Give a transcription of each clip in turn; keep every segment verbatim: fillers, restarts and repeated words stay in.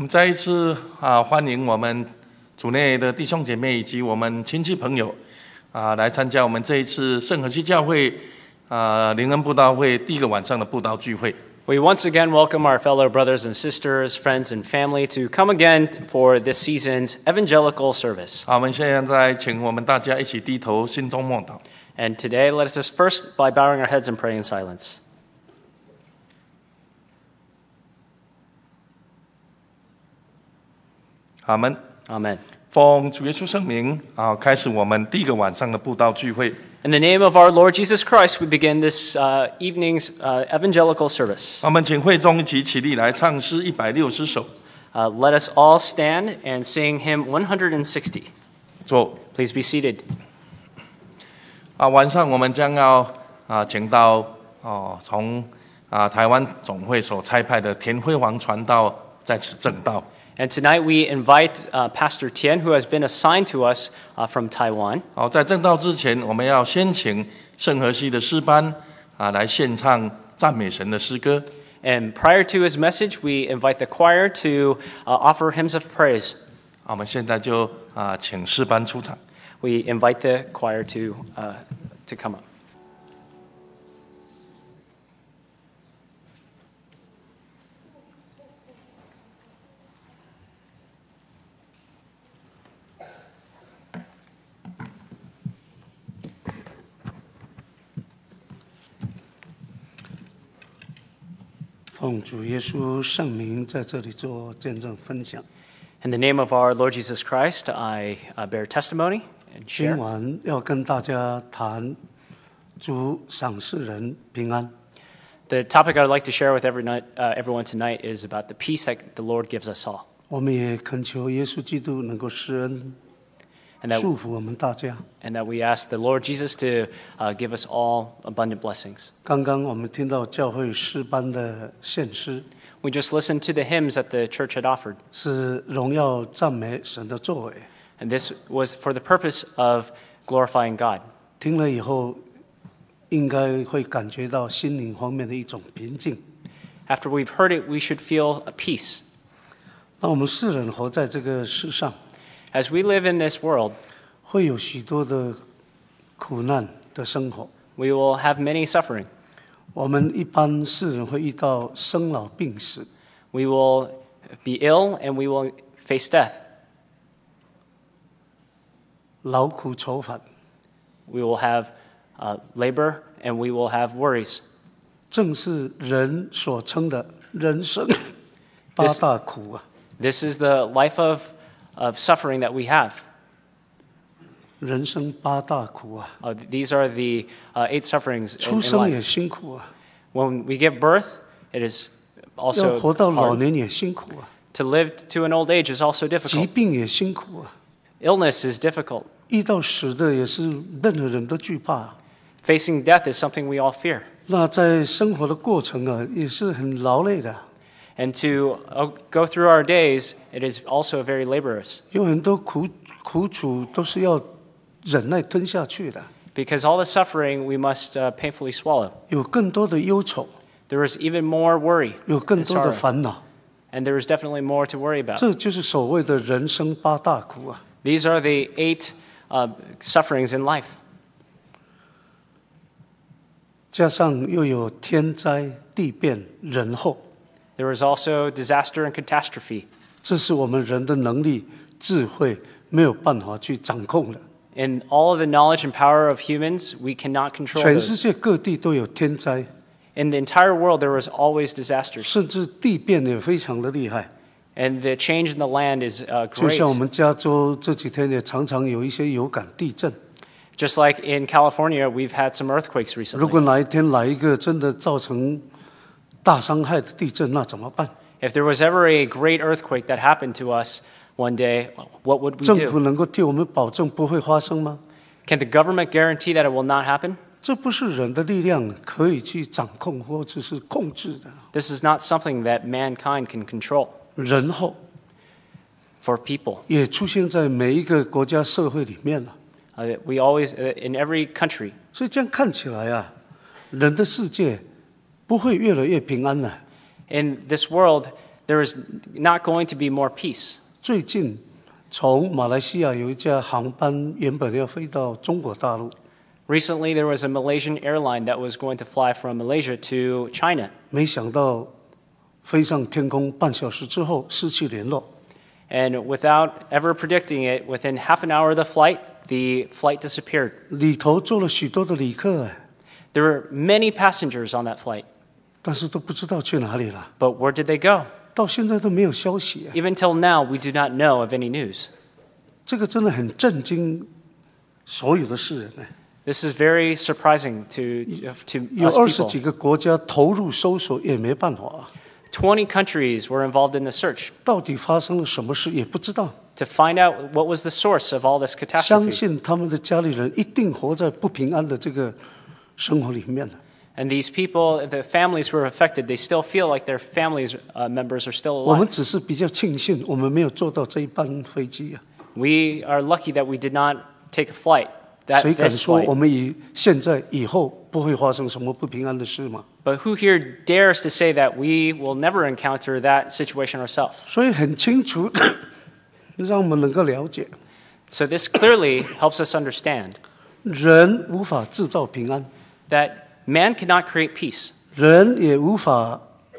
们再一次啊欢迎我们主内的弟兄姐妹以及我们亲戚朋友啊来参加我们这一次圣荷西教会啊灵恩布道会第一个晚上的布道聚会。 We once again welcome our fellow brothers and sisters, friends and family to come again for this season's evangelical service. 好，我们现在请我们大家一起低头，心中默祷。 And today, let us just first by bowing our heads and praying in silence. 阿们。 Amen. 奉主耶稣圣名啊，开始我们第一个晚上的布道聚会。 In the name of our Lord Jesus Christ, we begin this uh, evening's uh, evangelical service. 我们请会众一起起立来唱诗一百六十首。 Uh, let us all stand and sing hymn one hundred sixty. 坐。 Please be seated. 啊，晚上我们将要啊，请到哦，从啊台湾总会所差派的田辉煌传道在此证道。 And tonight we invite uh, Pastor Tian, who has been assigned to us uh, from Taiwan. 好，在证道之前，我们要先请圣荷西的诗班啊来献唱赞美神的诗歌。 And prior to his message, we invite the choir to uh, offer hymns of praise. 我们现在就啊请诗班出场。 We invite the choir to uh, to come up. 奉主耶稣圣名，在这里做见证分享。 In the name of our Lord Jesus Christ, I uh, bear testimony and 今 share. 晚要跟大家谈主赏赐人平安。 The topic I'd like to share with every night, uh, everyone tonight is about the peace that the Lord gives us all. 我们也恳求耶稣基督能够施恩， And that, 祝福我们大家。 and that we ask the Lord Jesus to uh, give us all abundant blessings. 刚刚我们听到教会诗班的献诗， We just listened to the hymns that the church had offered. 是荣耀赞美神的作为。 And this was for the purpose of glorifying God. 听了以后，应该会感觉到心灵方面的一种平静。 After we've heard it, we should feel a peace. 那我们世人活在这个世上， As we live in this world, 会有许多的苦难的生活。 we will have many suffering. 我们一般世人会遇到生老病死， We will be ill and we will face death. 劳苦愁烦。 We will have uh, labor and we will have worries. 正是人所称的人生八大苦啊！ This is the life of, of suffering that we have. 人生八大苦啊！ Uh, these are the uh, eight sufferings 出 in, in 生也 life. 辛苦啊， When we give birth, it is 要 also 活到老 hard. 年也辛苦啊， To live to an old age is also 疾 difficult. 病也辛苦啊， Illness is difficult. 遇到死的也是任何人都惧怕啊。 Facing death is something we all fear. 那在生活的过程啊，也是很劳累的， And to uh, go through our days, it is also very laborious. 有很多苦苦楚都是要忍耐吞下去的， Because all the suffering we must uh, painfully swallow. 有更多的忧愁， There is even more worry 有更 and 多的 sorrow. 烦恼， And there is definitely more to worry about. 这就是所谓的人生八大苦啊。 These are the eight uh, sufferings in life. 加上又有天灾地变人祸， There is also disaster and catastrophe. 这是我们人的能力、智慧没有办法去掌控的。 In all of the knowledge and power of humans, we cannot control 全世 those. 界各地都有天灾， In the entire world, there was always disasters. 甚至地变也非常的厉害。 And the change in the land is uh, 就 great. 像我们加州这几天也常常有一些有感地震。 Just like in California, we've had some earthquakes 如果 recently. 哪一天来一个真的造成大伤害的地震，那怎么办？ If there was ever a great earthquake that happened to us one day, what would we 政府 do? 能够替我们保证不会发生吗？ Can the government guarantee that it will not happen? 这不是人的力量可以去掌控或者是控制的。 This is not something that mankind can control. 人祸 For people, 也出现在每一个国家社会里面了。 uh, we always, uh, in every country, 所以这样看起来啊，人的世界不会越来越平安了。 in this world, there is not going to be more peace. 最近，从马来西亚有一架航班原本要飞到中国大陆， Recently, there was a Malaysian airline that was going to fly from Malaysia to China. 没想到飞上天空半小时之后失去联络。 And without ever predicting it, within half an hour of the flight, the flight disappeared. 里头坐了许多的旅客， There were many passengers on that flight, 但是都不知道去哪里了， but where did they go? 到现在都没有消息。 Even till now, we do not know of any news. 这个真的很震惊所有的世人呢。 This is very surprising to, to 有 us 二十几 people. 个国家投入搜索也没办法， twenty countries were involved in the search 到底发生了什么事也不知道。 to find out what was the source of all this 相 catastrophe. 信他们的家里人一定活在不平安的这个生活里面了。 And these people, the families who were affected, they still feel like their families uh, members are still 我们 alive. 只是比较庆幸，我们没有坐到这一班飞机啊。 We are lucky that we did not take a flight, that 谁敢 this 说 flight. 我们以现在以后不会发生什么不平安的事吗？ But who here dares to say that we will never encounter that situation ourselves? 所以很清楚，让我们能够了解， So this clearly helps us understand 人无法制造平安， that man cannot create peace, 人也无法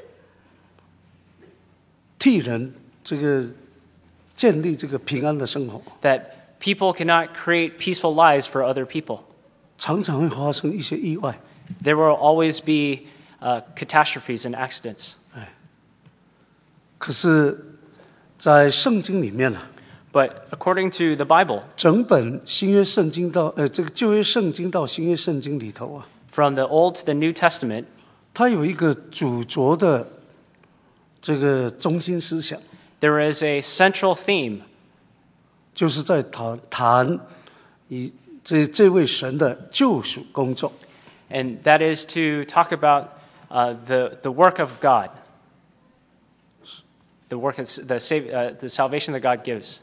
替人这个建立这个平安的生活， that people cannot create peaceful lives for other people. 常常会发生一些意外。 There will always be uh, catastrophes and accidents. 可是，在圣经里面呢、啊， But according to the Bible, 整本新约圣经到呃这个旧约圣经到新约圣经里头啊， from the Old to the New Testament, 它有一个主轴的这个中心思想， there is a central theme, 就是在谈谈以这这位神的救赎工作。 and that is to talk about uh, the, the work of God, the work of the, save, uh, the salvation that God gives.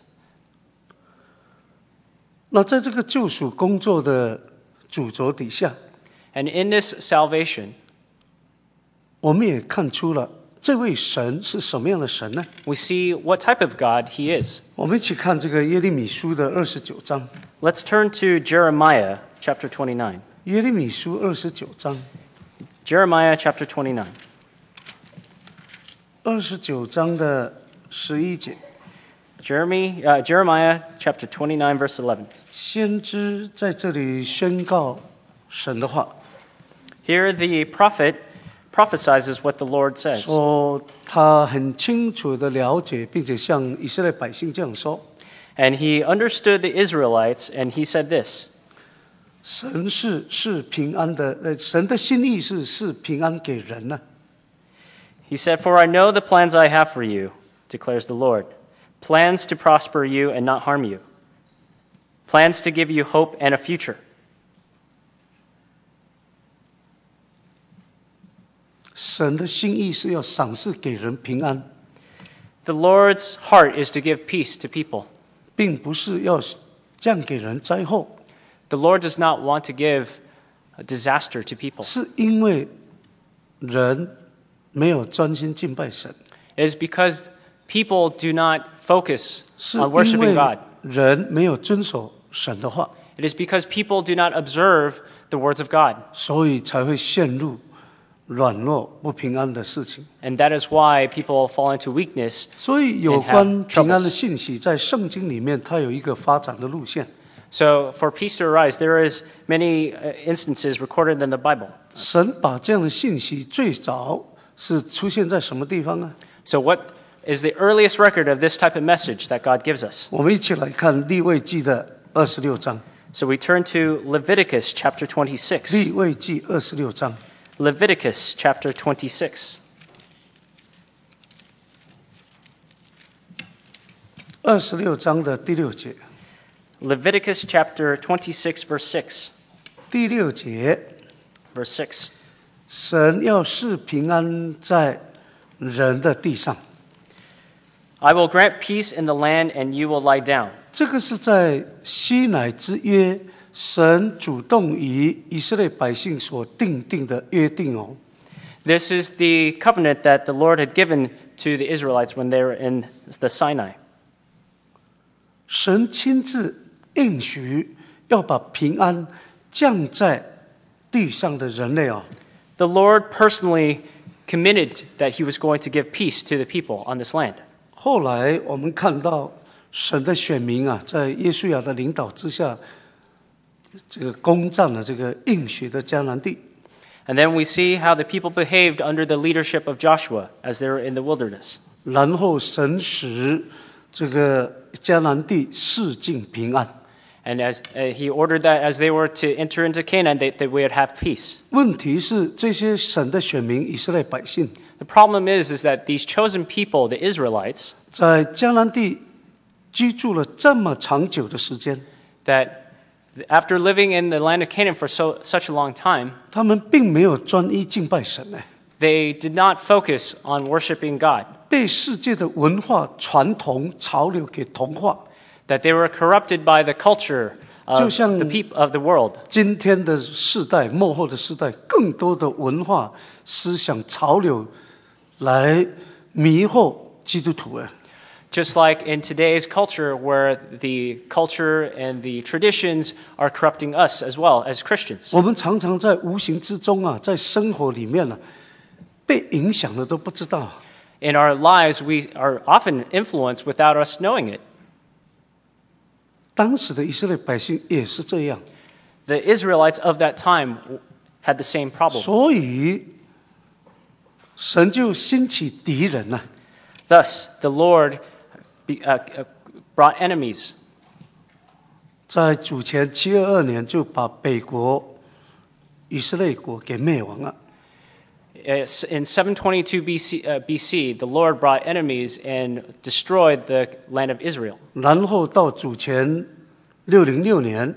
那在这个救赎工作的主轴底下， And in this salvation, 我们也看出了这位神是什么样的神呢？ we see what type of God he is. 我们一起看这个耶利米书的二十九章。 Let's turn to Jeremiah chapter twenty-nine. 耶利米书二十九章， Jeremiah chapter twenty-nine. 二十九章的十一节， Jeremy, uh, Jeremiah chapter twenty-nine, verse eleven. 先知在这里宣告神的话， Here the prophet prophesies what the Lord says. 说他很清楚的了解，并且向以色列百姓这样说： And he understood the Israelites, and he said this: 神是是平安的，呃，神的心意是是平安给人呢、 He said, For I know the plans I have for you, declares the Lord, plans to prosper you and not harm you, plans to give you hope and a future. 神的心意是要赏赐给人平安， The Lord's heart is to give peace to people. 并不是要降给人灾祸， The Lord does not want to give a disaster to people. 是因为人没有专心敬拜神， It is because people do not focus 是 on 因 worshiping 为 God. 人没有遵守神的话， It is because people do not observe the words of God. 所以才会陷入软弱不平安的事情。 And that is why people fall into weakness. 所以有 And have 关平安的 troubles. 信息，在圣经里面，它有一个发展的路线。 So for peace to arise, there is many uh, instances recorded in the Bible. 神把这样的信息最早是出现在什么地方呢？ So what is the earliest record of this type of message that God gives us? 我们一起来看利未记的二十六章。 So we turn to Leviticus chapter 利 twenty-six. 未记二十六章， Leviticus chapter twenty-six. 二十六章的第六节。 Leviticus chapter twenty-six, verse six. 第六节， Verse six. 神要赐平安在人的地上。 I will grant peace in the land, and you will lie down. 这个是在西乃之约，神主动与以色列百姓所定定的约定哦。 This is the covenant that the Lord had given to the Israelites when they were in the Sinai. 神亲自应许要把平安降在地上的人类啊。 The Lord personally committed that he was going to give peace to the people on this land. 后来我们看到神的选民啊，在耶稣亚的领导之下，这个攻占了这个应许的迦南地。 And then we see how the people behaved under the leadership of Joshua as they were in the wilderness. 然后神使这个迦南地四境平安。 And as uh, he ordered that as they were to enter into Canaan, they, that we would have peace. 问题是这些神的选民以色列百姓， The problem is, is that these chosen people, the Israelites, 在迦南地居住了这么长久的时间， that after living in the land of Canaan for so, such a long time, 他们并没有专一敬拜神呢， they did not focus on worshiping God, 被世界的文化传统潮流给同化。 that they were corrupted by the culture 就 of 像 the people of the world. 今天的世代，末后的世代，更多的文化思想潮流来迷惑基督徒啊。 Just like in today's culture, where the culture and the traditions are corrupting us as well as Christians. 我们常常在无形之中啊，在生活里面呢、啊，被影响了都不知道。 In our lives, we are often influenced without us knowing it. 当时的以色列百姓也是这样， The Israelites of that time had the same problem. 所以神就兴起敌人呐、啊。 Thus, the Lord be, uh, uh, brought enemies. 在主前七二二年就把北国以色列国给灭亡了。 In seven twenty-two B C, uh, B C, the Lord brought enemies and destroyed the land of Israel. 然后到主前六零六年，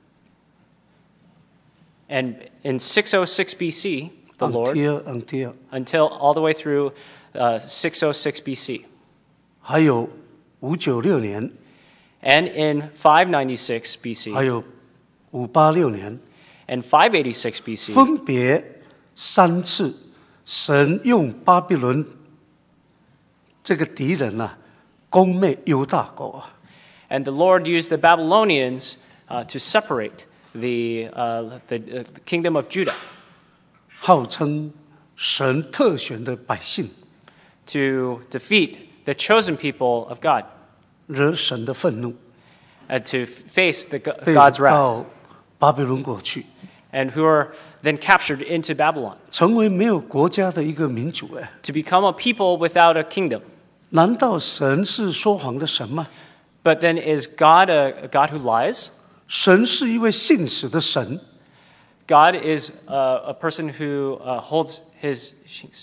And in six oh six B C, the Lord, until until all the way through uh, six oh six B C. 还有五九六年， And in five ninety-six B C 还有五八六年， and five eighty-six B C, 分别三次，神用巴比伦这个敌人啊，攻灭犹大国啊。 and the Lord used the Babylonians uh, to separate the, uh, the, uh, the kingdom of Judah, 号称神特选的百姓， to defeat the chosen people of God, 惹神的愤怒， and to face the, 被 God's wrath, 到巴比伦国去， and who are then captured into Babylon, 成为没有国家的一个民族。哎， to become a people without a kingdom. 难道神是说谎的神吗？ But then is God a, a God who lies? 神是一位信实的神， God is uh, a person who uh, holds his...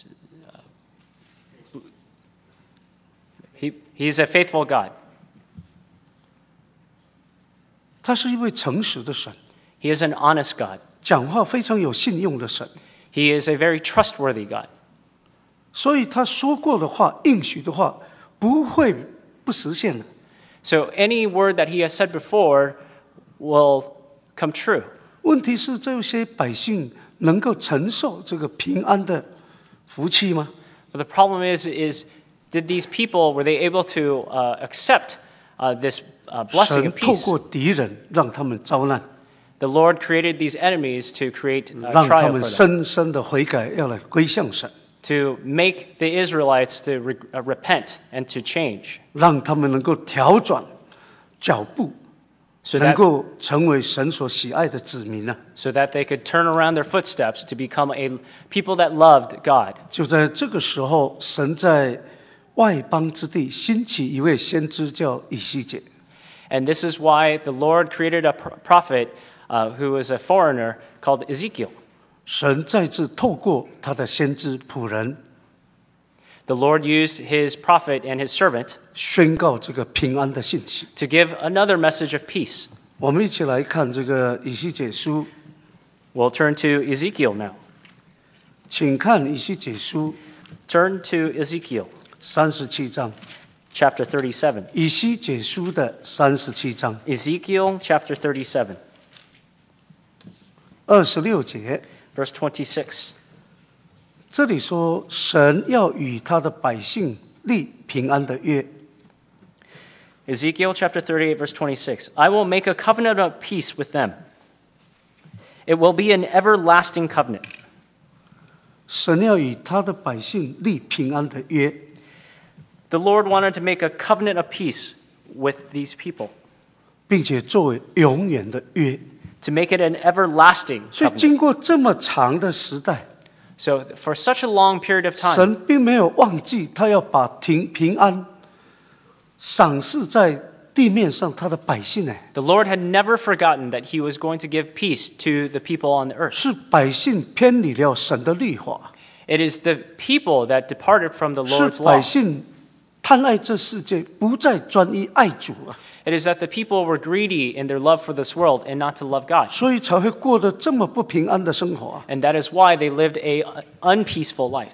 Uh, he, he's a faithful God. 他是一位诚实的神， He is an honest God. 讲话非常有信用的神。 He is a very trustworthy God. 所以他说过的话、应许的话，不会不实现的。 So any word that he has said before will come true. 问题是这些百姓能够承受这个平安的福气吗？ But the problem is, is did these people, were they able to uh, accept uh, this uh, blessing 神 and 透 peace? 过敌人让他们遭难， The Lord created these enemies to create a 让他 trial 们 for them, 深深的悔改，要来归向神， to make the Israelites to re- uh, repent and to change, 让他们能够调转脚步， so 能 that, 够成为神所喜爱的子民啊！ so that they could turn around their footsteps to become a people that loved God. 就在这个时候，神在外邦之地兴起一位先知，叫以西结。 And this is why the Lord created a pro- prophet uh, who was a foreigner called Ezekiel. 神再次透过他的先知仆人 The Lord used his prophet and his servant 宣告这个平安的信息。 to give another message of peace. 我们一起来看这个以西结书， We'll turn to Ezekiel now. 请看以西结书 Turn to Ezekiel 三十七章， chapter thirty-seven. 以西结书的三十七章 Ezekiel chapter thirty-seven, 二十六节， verse twenty-six. 这里说神要与他的百姓立平安的约。 Ezekiel chapter thirty-eight, verse twenty-six. I will make a covenant of peace with them. It will be an everlasting covenant. 神要与他的百姓立平安的约， The Lord wanted to make a covenant of peace with these people, 并且作为永远的约。 to make it an everlasting 所以 covenant. 经过这么长的时代， So for such a long period of time, 神并没有忘记他要把平平安赏赐在地面上他的百姓呢， the Lord had never forgotten that he was going to give peace to the people on the earth. 是百姓偏离了神的律法， It is the people that departed from the 是 Lord's 百 law. 姓贪爱这世界，不再专一爱主啊， It is that the people were greedy in their love for this world and not to love God. 所以才会过得这么不平安的生活啊。 And that is why they lived a unpeaceful life.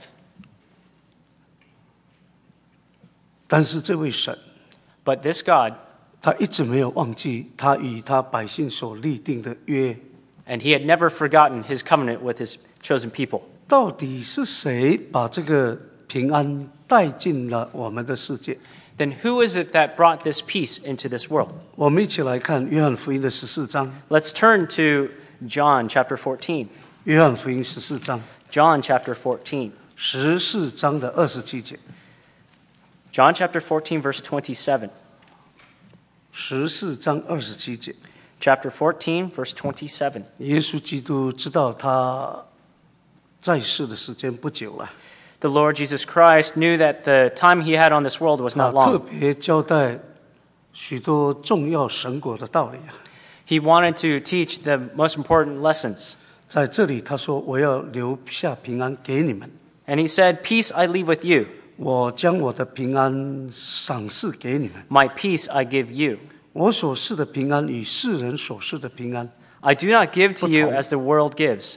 但是这位神， But this God, 他一直没有忘记他与他百姓所立定的约。 and he had never forgotten his covenant with his chosen people. 到底是谁把这个平安带进了我们的世界？ Then who is it that brought this peace into this world? 我们一起来看约翰福音的十四章。 Let's turn to John chapter fourteen. 约翰福音十四章， John chapter fourteen. 十四章的二十七节。 John chapter fourteen, verse twenty-seven. 十四章二十七节， Chapter fourteen, verse twenty-seven. 耶稣基督知道他在世的时间不久了， The Lord Jesus Christ knew that the time he had on this world was 他 not 特 long. 别交代许多重要神国的道理啊。 He wanted to teach the most important lessons. 在这里他说：“我要留下平安给你们， And he said, Peace I leave with you, 我将我的平安赏赐给你们。 my peace I give you. 我所赐的平安与世人所赐的平安， I do not give to you 不同。 as the world gives.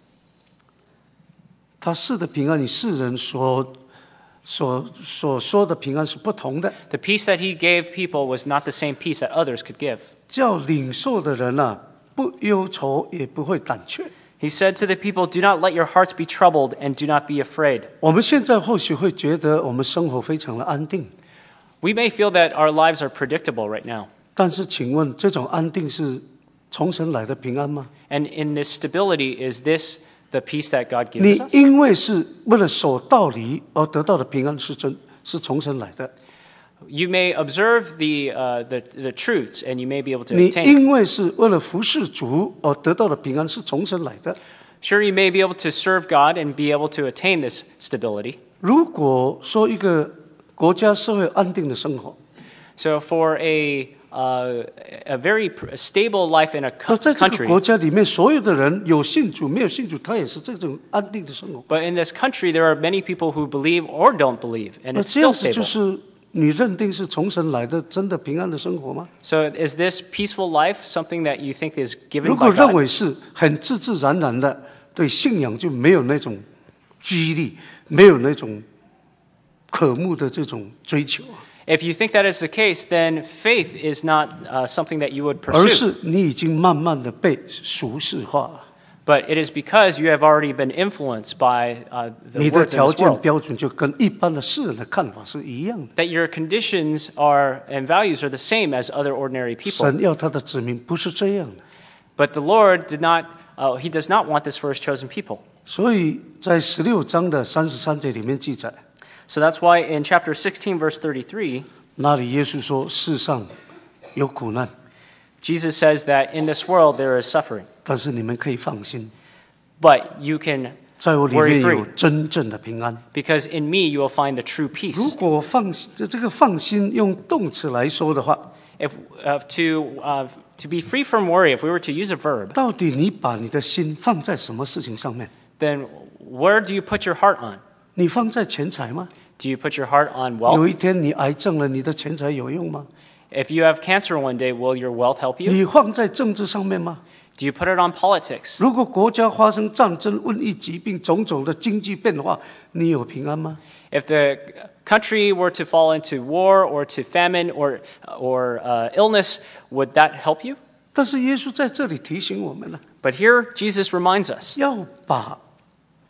他赐的平安与世人所所所说的平安是不同的。 The peace that he gave people was not the same peace that others could give. 叫领受的人啊，不忧愁也不会胆怯。” He said to the people, Do not let your hearts be troubled and do not be afraid. 我们现在或许会觉得我们生活非常的安定， We may feel that our lives are predictable right now. 但是请问这种安定是从神来的平安吗？ And in this stability, is this the peace that God 你 gives us? 因为是为了守道理而得到的平安是真是从神来的， You may observe the, uh, the, the truths and you may be able to 你 attain. 因为是为了服侍主而得到的平安是从神来的。 Sure, you may be able to serve God and be able to attain this stability. 如果说一个国家社会安定的生活， So for a, uh, a very pr- stable life in a 那 co- 在这个 country, 国家里面，所有的人有信主没有信主，他也是这种安定的生活。 but in this country, there are many people who believe or don't believe, and 那 it's 这 still 样子就 stable. 是你认定是从神来的真的平安的生活吗？ So is this peaceful life something that you think is 如 given 果 by 认 God? 为是很自自然然的，对信仰就没有那种激励，没有那种渴慕的这种追求， If you think that is the case, then faith is not uh, something that you would 而 pursue. 是你已经慢慢的被俗世化了， But it is because you have already been influenced by uh, the 你的 words in 条 this 件 world. 标准就跟一般的世人的看法是一样的。 That your conditions are and values are the same as other ordinary people. 神要他的子民不是这样的， But the Lord did not, uh, He does not want this for His chosen people. 所以在十六章的三十三节里面记载， So that's why in chapter sixteen, verse thirty-three, 那里耶稣说：“世上有苦难， Jesus says that in this world there is suffering, 但是你们可以放心， but you can 在我里 worry 面有 free 真正的平安。” because in me you will find the true 如 peace. 果放这这个放心用动词来说的话， If uh, to uh, to be free from worry, if we were to use a verb, 到底你把你的心放在什么事情上面？ then where do you put your heart on? 你放在钱财吗？ Do you put your heart on 有 wealth? 一天你癌症了，你的钱财有用吗？ If you have cancer one day, will your wealth help you? 你放在政治上面吗？ Do you put it on politics? 如果国家发生战争、瘟疫、疾病种种的经济变化，你有平安吗？ If the country were to fall into war or to famine or or uh, illness, would that help you? 但是耶稣在这里提醒我们了， But here Jesus reminds us 要把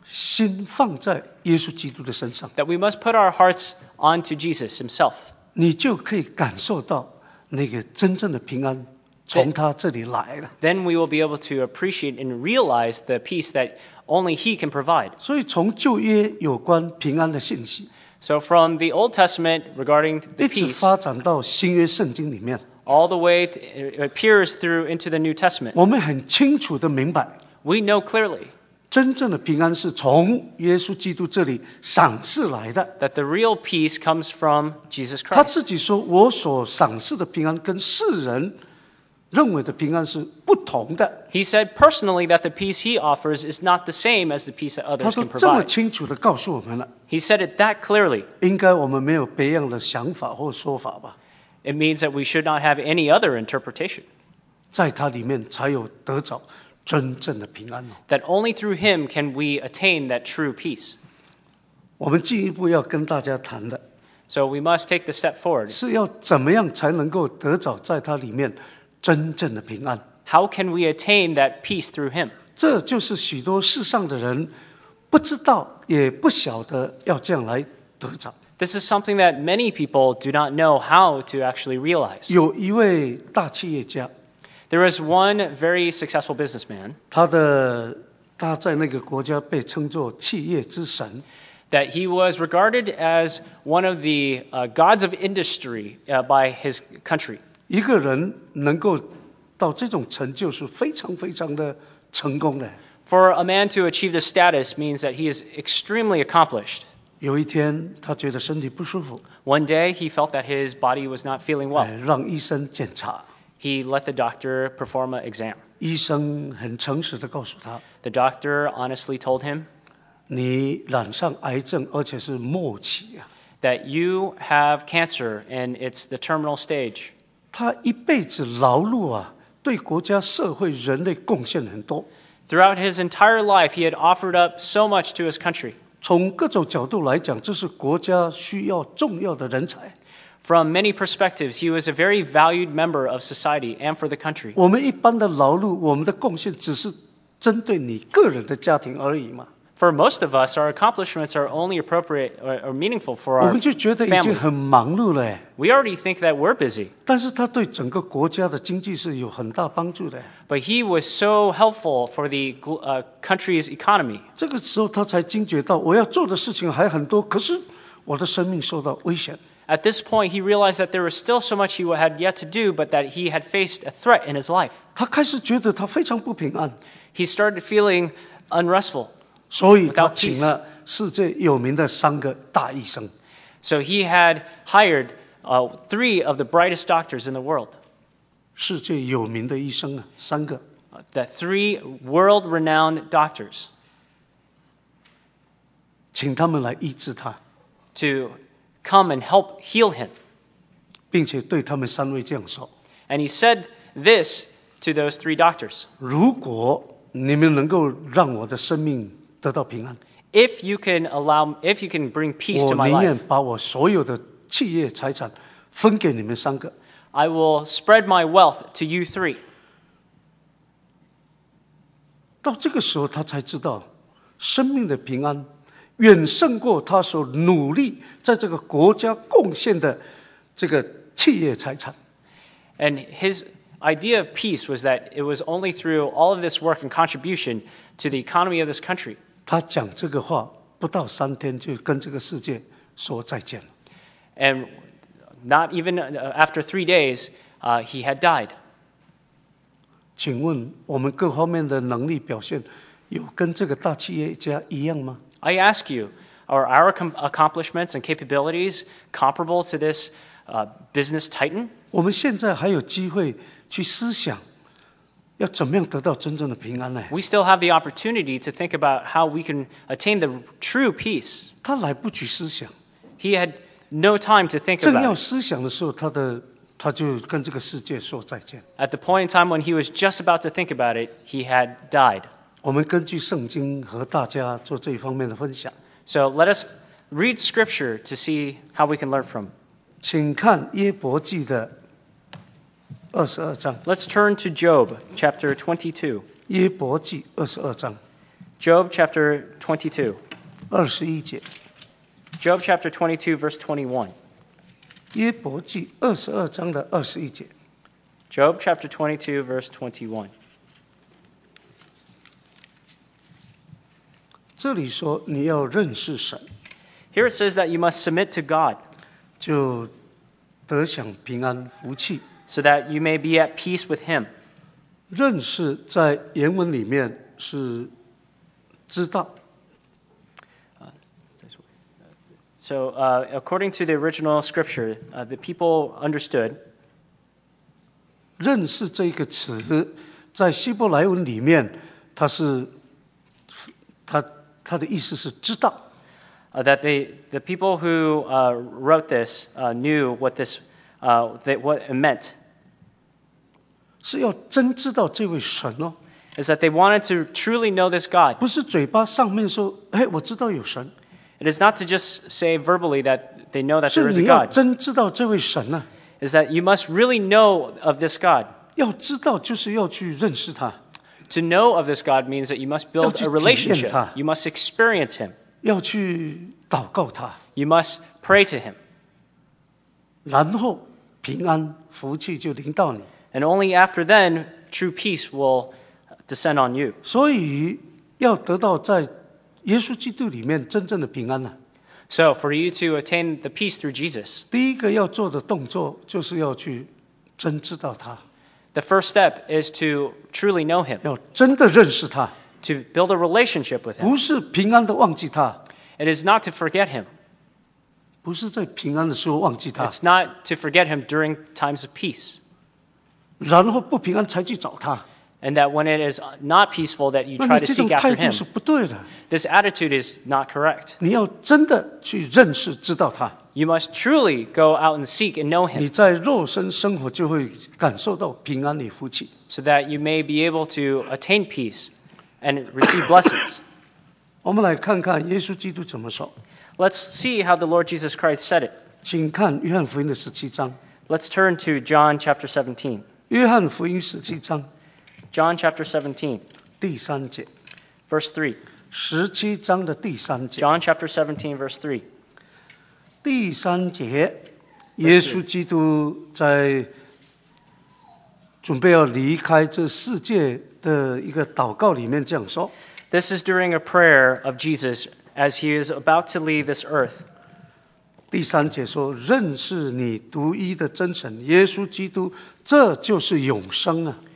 心放在耶稣基督的身上， that we must put our hearts onto Jesus himself. 你就可以感受到那个真正的平安从他这里来了。 Then we will be able to appreciate and realize the peace that only he can provide. 所以从旧约有关平安的信息， So from the Old Testament regarding 一 the 直 peace, 发展到新约圣经里面， all the way to, it appears through into the New Testament. 我们很清楚的明白， We know clearly 真正的平安是从耶稣基督这里赏赐来的。 that the real peace comes from Jesus 他 Christ. 自己说：“我所赏赐的平安跟世人认为的平安是不同的。 He said personally that the peace he offers is not the same as the peace that ” others 他说 can 这么 provide. 清楚的告诉我们了， He said it that clearly. 应该我们没有别样的想法或说法吧？ It means that we should not have any other interpretation. 在他里面才有得着真正的平安哦。 That only through him can we attain that true peace. 我们进一步要跟大家谈的 So we must take the step forward. 是要怎么样才能够得着在他里面真正的平安。 How can we attain that peace through him? 这就是许多世上的人不知道也不晓得要这样来得着。 This is something that many people do not know how to actually realize. 有一位大企业家， There is one very successful businessman 他的他在那个国家被称作企业之神。 that he was regarded as one of the uh, gods of industry uh, by his country. 一个人能够到这种成就是非常非常的成功的。 For a man to achieve this status means that he is extremely accomplished. 有一天，他觉得身体不舒服， One day, he felt that his body was not feeling well. 哎让医生检查。 He let the doctor perform an exam. 医生很诚实的告诉他， The doctor honestly told him 你染上癌症，而且是末期啊！ that you have cancer and it's the terminal stage. 他一辈子劳碌啊，对国家、社会、人类贡献很多。 Throughout his entire life, he had offered up so much to his country. 从各种角度来讲，这是国家需要重要的人才。 From many perspectives, he was a very valued member of society and for the country. 我们一般的劳碌，我们的贡献只是针对你个人的家庭而已嘛。 For most of us, our accomplishments are only appropriate or, or meaningful for 我 our 们就觉得已经 family. 很忙碌了哎， We already think that we're busy, 但是他对整个国家的经济是有很大帮助的。 but he was so helpful for the gl- uh, country's economy. 这个时候他才惊觉到，我要做的事情还很多，可是我的生命受到危险。 At this point, he realized that there was still so much he had yet to do, but that he had faced a threat in his life. 他开始觉得他非常不平安， He started feeling unrestful. 所以他 Without 请 peace. 了世界有名的三个大医生。 So he had hired uh, three of the brightest doctors in the world, 世界有名的医生啊，三个， uh, the three world-renowned doctors, 请他们来医治他， to come and help heal him. 并且对他们三位这样说： And he said this to those three doctors: 如果你们能够让我的生命得到平安， If you can allow, if you can bring peace 我 to my 宁愿 life, 把我所有的企业财产分给你们三个。 I will spread my wealth to you three. 到这个时候，他才知道，生命的平安远胜过他所努力在这个国家贡献的这个企业财产。 And his idea of peace was that it was only through all of this work and contribution to the economy of this country. 他讲这个话不到三天，就跟这个世界说再见了。 And not even after three days, uh, he had died. 请问我们各方面的能力表现有跟这个大企业家一样吗？ I ask you, are our com- accomplishments and capabilities comparable to this uh, business titan? 我们现在还有机会去思想，要怎么样得到真正的平安呢？ We still have the opportunity to think about how we can attain the true peace. 他来不及思想， He had no time to think 正 about 要 it. 思想的时候，他的他就跟这个世界说再见。 At the point in time when he was just about to think about it, he had died. 我们根据圣经和大家做这一方面的分享， So let us read Scripture to see how we can learn from. 请看约伯记的二十二章。 Let's turn to Job chapter twenty-two. 约伯记二十二章， Job chapter twenty-two. 二十一节， Job chapter twenty-two, verse twenty-one. 约伯记二十二章的二十一节。 Job chapter twenty-two, verse twenty-one. 这里说你要认识神， Here it says that you must submit to God 就得享平安福气。 so that you may be at peace with Him. 认识在原文里面是知道， So, uh, according to the original scripture, uh, the people understood 认识这个词在希伯来文里面，它是它它的意思是知道。 uh, that they, the people who uh, wrote this uh, knew what this, uh, that what it meant. 是要真知道这位神哦， Is that they wanted to truly know this God. 不是嘴巴上面说，哎，我知道有神， It is not to just say verbally that they know that 是 there is a 你要 God. 真知道这位神呢、啊。 Is that you must really know of this God. 要知道就是要去认识他， To know of this God means that you must build 要去 a 体验 relationship. 他。 You must experience Him. 要去祷告他， You must pray to Him. 然后平安福气就临到你。 And only after then, true peace will descend on you. 所以要得到在耶稣基督里面真正的平安呢、啊， So, for you to attain the peace through Jesus, 第一个要做的动作就是要去真知道他， the first step is to truly know Him, 要真的认识他， to build a relationship with Him. 不是平安的忘记他， It is not to forget Him. 不是在平安的时候忘记他， It's not to forget Him during times of peace. 然后不平安才去找他， And that when it is not peaceful, that you 那 try 你 to 这种 seek 态 after 度 Him. 是不对的。 This attitude is not correct. 你要真的去认识知道他， You must truly go out and seek and know 你 Him 在肉身生活就会感受到平安与福气。 so that you may be able to attain peace and receive blessings. 我们来看看耶稣基督怎么说， Let's see how the Lord Jesus Christ said it. 请看约翰福音的十七章， Let's turn to John chapter seventeen. 约翰福音十七章 John chapter seventeen, 第三节， verse three. 十七章的第三节， John chapter seventeen, verse three. 第三节，耶稣基督在准备要离开这世界的一个祷告里面这样说。 This is during a prayer of Jesus as he is about to leave this earth. 第三节说：“认识你独一的真神耶稣基督，这就是永生啊！”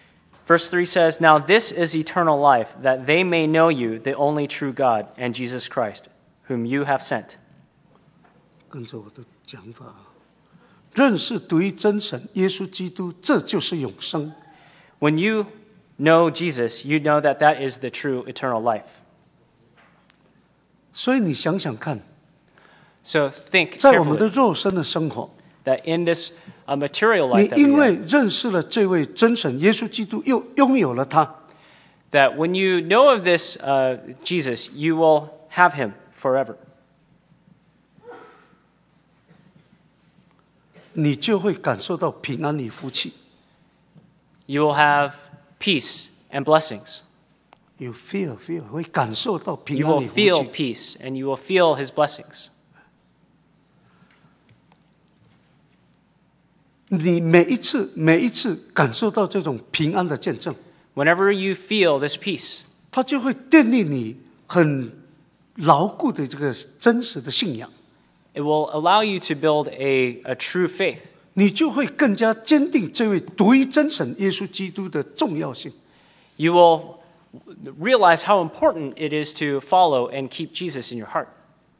Verse three says, Now this is eternal life, that they may know you, the only true God, and Jesus Christ, whom you have sent. 跟着我的讲法啊，认识独一真神耶稣基督，这就是永生。 When you know Jesus, you know that that is the true eternal life. 所以你想想看， So think 在我们的 carefully 肉身的生活， that in this uh, material 你 life that 因 we 为 have, 认识了这位真神耶稣基督，又拥有了他， that when you know of this uh, Jesus, you will have him forever. 你就会感受到平安与福气。 You will have peace and blessings. You feel feel 会感受到平 You 安 will 与福 feel 气。 peace and you will feel his blessings. 你每一次每一次感受到这种平安的见证， Whenever you feel this peace, 它就会奠定你很牢固的这个真实的信仰， it will allow you to build a, a true faith. 你就会更加坚定这位独一真神耶稣基督的重要性。 You will realize how important it is to follow and keep Jesus in your heart.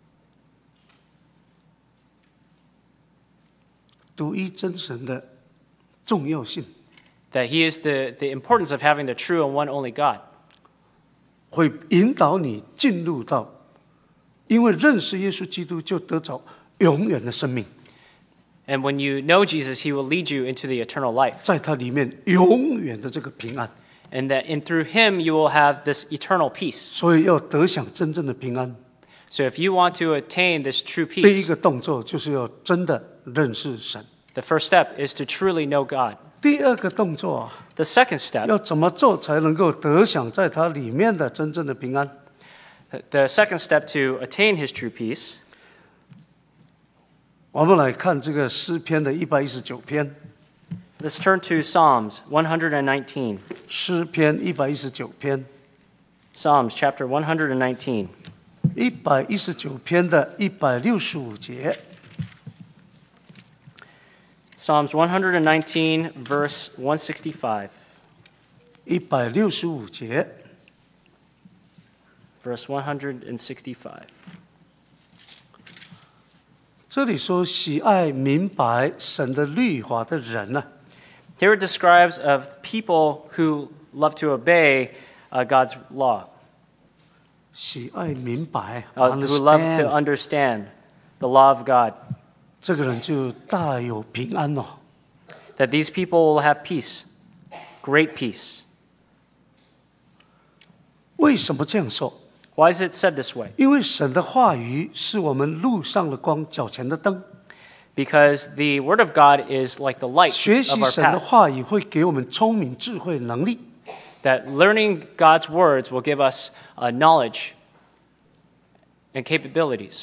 独一真神的重要性， That he is the, the importance of having the true and one only God. 会引导你进入到，因为认识耶稣基督，就得着永远的生命， And when you know Jesus, he will lead you into the eternal life. 在他里面永远的这个平安。 And that in through him you will have this eternal peace. 所以要得享真正的平安， So if you want to attain this true 第一 peace, 个动作就是要真的认识神。 the first step is to truly know God. 第二个动作啊， The second step, 要怎么做才能够得享在它里面的真正的平安？ the second step to attain his true peace, 我们来看这个诗篇的一百一十九篇， let's turn to Psalms one nineteen. 诗篇一百一十九篇， Psalms chapter one nineteen. 一百一十九篇的一百六十五节。 Psalms one nineteen, verse one sixty-five. 一百六十五节， Verse one sixty-five. 这里说喜爱明白神的律法的人呢、 Here it describes of people who love to obey uh, God's law, 喜爱明白 uh, who love to understand understand the law of God, 这个人就大有平安哦。 that these people will have peace, great peace. 为什么这样说？ Why is it said this way? 因为神的话语是我们路上的光，脚前的灯。 Because the Word of God is like the light 学 of 习 our 神的 path. 话语会给我们聪明、智慧、能力。 That learning God's words will give us uh, knowledge and capabilities.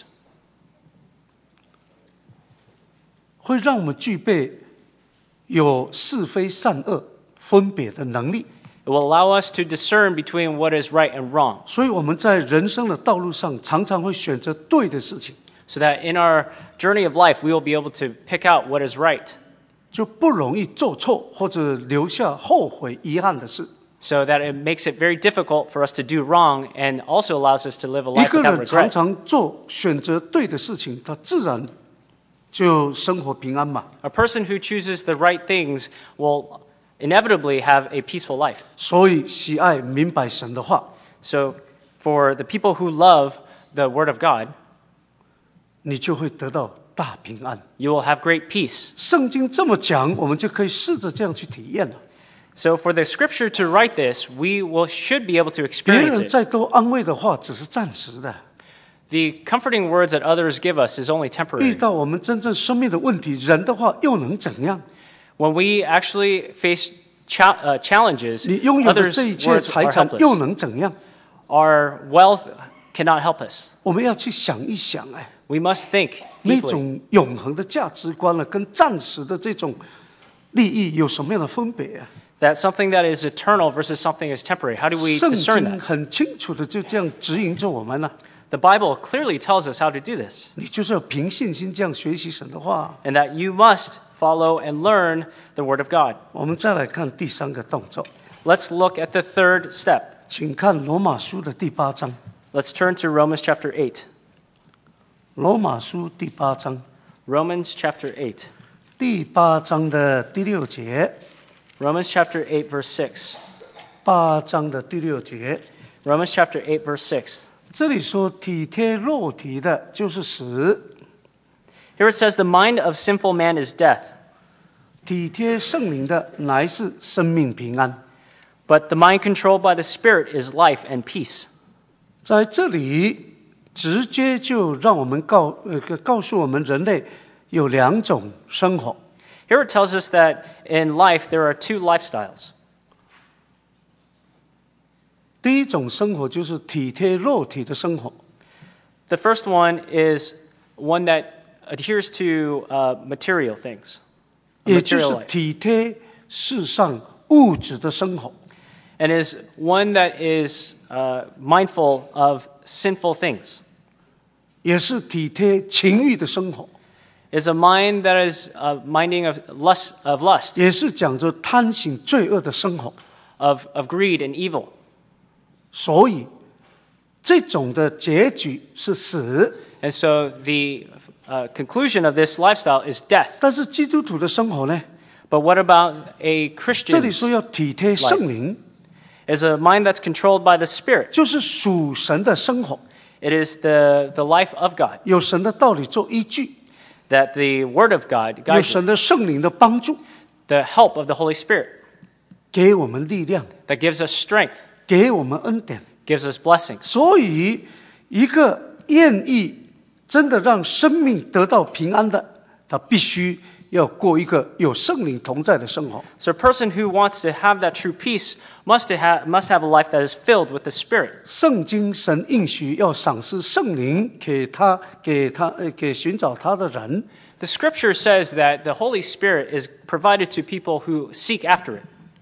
会让我们具备有是非善恶分别的能力。 It will allow us to discern between what is right and wrong, 所以我们在人生的道路上常常会选择对的事情， so that in our journey of life we will be able to pick out what is right, 就不容易做错或者留下后悔、遗憾的事。 so that it makes it very difficult for us to do wrong and also allows us to live a 一 life 个 without 人常 regret. 常做选择对的事情，他自然就生活平安嘛。 A person who chooses the right things will inevitably have a peaceful life. 所以喜爱明白神的话， So for the people who love the Word of God, 你就会得到大平安。 you will have great peace. 圣经这么讲，我们就可以试着这样去体验了。 So for the Scripture to write this, we will should be able to 别 experience 人 it. 再多安慰的话，只是暂时的。 The comforting words that others give us is only 遇 temporary. 到我们真正生命的问题，人的话又能怎样？ When we actually face cha- uh, challenges, 你拥有的 others' 这一切 words 财 are 产又 helpless. 能怎样？ Our wealth cannot help us. 我们要去想一想，哎， We must think 那 deeply. 种永恒的价值观了，跟暂时的这种利益有什么样的分别啊？ That something that is eternal versus something is temporary. How do we 圣 discern 经 that? 很清楚的就这样指引着我们了、 The Bible clearly tells us how to do this, 你就是要凭信心这样学习神的话。 and that you must follow and learn the Word of God. 我们再来看第三个动作， Let's look at the third step. 请看罗马书的第八章。 Let's turn to Romans chapter eight. 罗马书第八章， Romans chapter eight. 第八章的第六节， Romans chapter eight, verse six. 八章的第六节， Romans chapter eight, verse six. 这里说体贴肉体的就是死， Here it says, the mind of sinful man is death, 体贴圣灵的乃是生命平安。 but the mind controlled by the Spirit is life and peace. 在这里直接就让我们告呃告诉我们人类有两种生活， Here it tells us that in life there are two lifestyles. 第一种生活就是体贴肉体的生活， The first one is one that adheres to uh, material things, a 也就 material 是 life, 体贴世上物质的生活。 and is one that is uh, mindful of sinful things. 也是体贴情欲的生活， It's a mind that is uh, minding of lust, of lust, 也是讲着贪心罪恶的生活。 of, of greed and evil. 所以，这种的结局是死。 And so the uh, conclusion of this lifestyle is death. 但是基督徒的生活呢？ But what about a 这里 Christian? 说要体贴圣灵， Is a mind that's controlled by the Spirit. 就是属神的生活， It is the, the life of God, 有神的道理做依据， that the Word of God 有 guides you, 神的圣灵的帮助， the help of the Holy Spirit 给我们力量， that gives us strength, 给我们恩典。 gives us blessings. 所以，一个愿意真的让生命得到平安的，他必须要过一个有圣灵同在的生活。 So a person who wants to have that true peace must have, must have a life that is filled with the Spirit. 圣经神应许要赏赐圣灵给他给他呃给寻找他的人， The Scripture says that the Holy Spirit is provided to people who seek after it.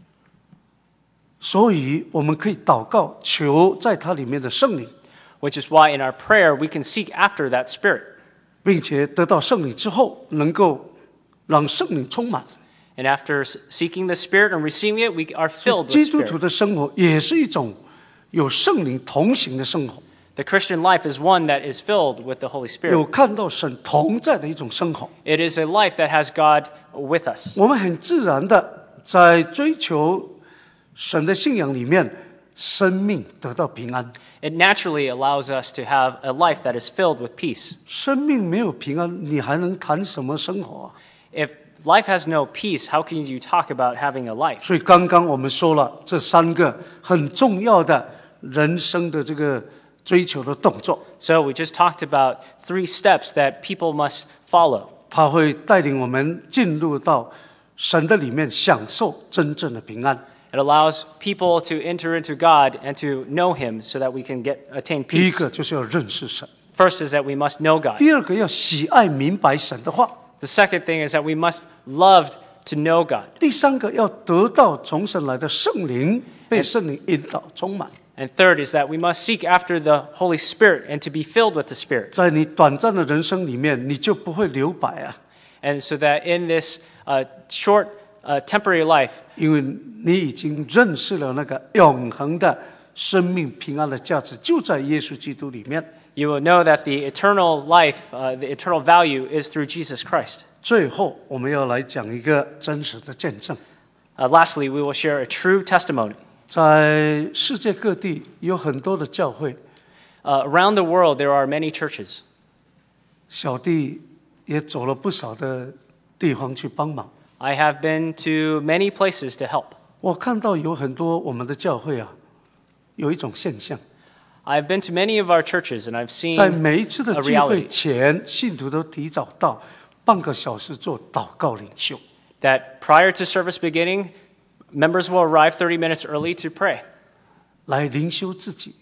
所以我们可以祷告求在他里面的圣灵， Which is why in our prayer we can seek after that Spirit. 并且得到圣灵之后，能够让圣灵充满。 And after seeking the Spirit and receiving it, we are filled with 基督徒 Spirit. 的生活也是一种有圣灵同行的生活， The Christian life is one that is filled with the Holy 有 Spirit. 看到神同在的一种生活。 It is a life that has God with us. 我们很自然的在追求神的信仰里面，生命得到平安。 It naturally allows us to have a life that is filled with peace. 生命没有平安，你还能谈什么生活啊？ If life has no peace, how can you talk about having a life? 所以刚刚我们说了这三个很重要的人生的这个追求的动作， So we just talked about three steps that people must follow. 它会带领我们进入到神的里面，享受真正的平安。 It allows people to enter into God and to know Him so that we can get attain 第一 peace. 个就是要认识神， First is that we must know God. 第二个要喜爱明白神的话， The second thing is that we must love to know God. 第三个要得到从神来的圣灵，被圣灵引导充满。 And third is that we must seek after the Holy Spirit and to be filled with the Spirit. 在你短暂的人生里面，你就不会留白啊， And so that in this uh, short, uh, temporary life, 因为你已经认识了那个永恒的生命平安的价值，就在耶稣基督里面。 you will know that the eternal life, uh, the eternal value is through Jesus Christ. 最后，我们要来讲一个真实的见证。 Uh, lastly, we will share a true testimony. 在世界各地有很多的教会， Uh, around the world, there are many churches. 小弟也走了不少的地方去帮忙。 I have been to many places to help. 我看到有很多我们的教会啊，有一种现象， I've been to many of our churches, and I've seen 在每一次的 a 聚会 reality 前，信徒都提早到半个小时做祷告领袖。 that prior to service beginning, members will arrive thirty minutes early to pray, 来灵修自己，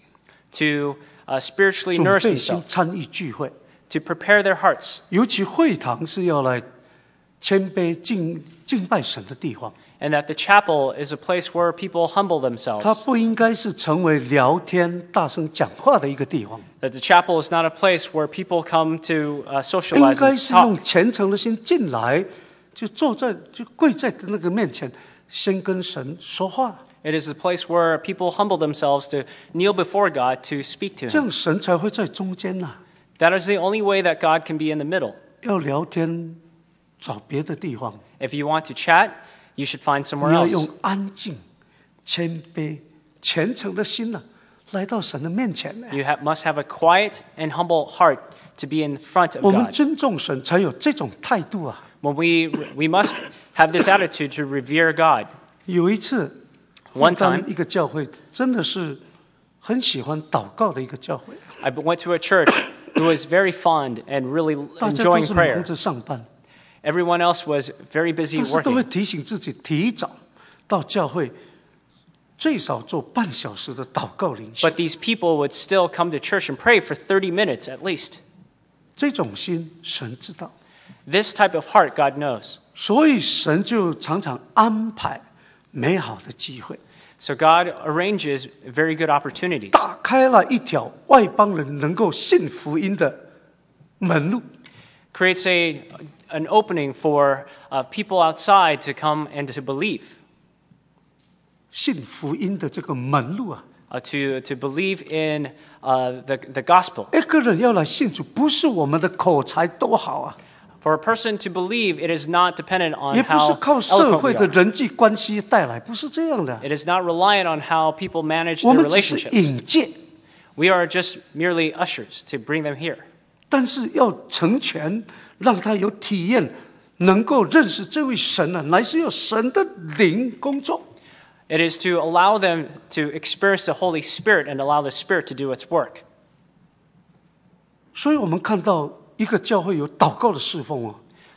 to uh, spiritually 准 nourish 备心 themselves, 参与聚会。 to prepare their hearts. 尤其会堂是要来谦卑敬敬拜神的地方， And that the chapel is a place where people humble 它 themselves. 不应该是成为聊天、大声讲话的一个地方， That the chapel is not a place where people come to uh, 应 socialize 该 and 是用 talk. 虔诚的心进来，就坐在就跪在那个面前，先跟神说话， It is a place where people humble themselves to kneel before God to speak to 这 Him. 样神才会在中间呐、 That is the only way that God can be in the middle. 要聊天，找别的地方， If you want to chat, you should find 你 somewhere 要 else. 用安静、谦卑、虔诚的心呐、来到神的面前呢。 You have, must have a quiet and humble heart to be in front of 我们 God. 尊重神，才有这种态度啊。 When we, we must have this attitude to revere God. 有一次， One time 一个教会真的是很喜欢祷告的一个教会， I went to a church who was very fond and really 大家都 enjoying 是忙 prayer. 着上班， Everyone else was very busy 但是都会 working. 提醒自己提早到教会，最少做半小时的祷告灵修 But。these people would still come to church and pray for thirty minutes at least. 这种心神知道， This type of heart God knows. 所以神就常常安排美好的机会， So God arranges very good opportunities. 打开了一条外邦人能够信福音的门路。 Creates a, an opening for uh, people outside to come and to believe. 信福音的这个门路啊， Uh, to, to believe in uh, the, the gospel. 一个人要来信主，不是我们的口才多好啊， For a person to believe, it is not dependent on 也不是 how 靠社 eloquent 会 we 的 are. 人际关系带来，不是这样的。 It is not reliant on how people manage 我 their 们只是 relationships. 引荐， We are just merely ushers to bring them here. 但是要成全，让他有体验，能够认识这位神啊，乃是有神的灵工作。 It is to allow them to experience the Holy Spirit and allow the Spirit to do its work. 所以我们看到一个教会有祷告的侍奉啊，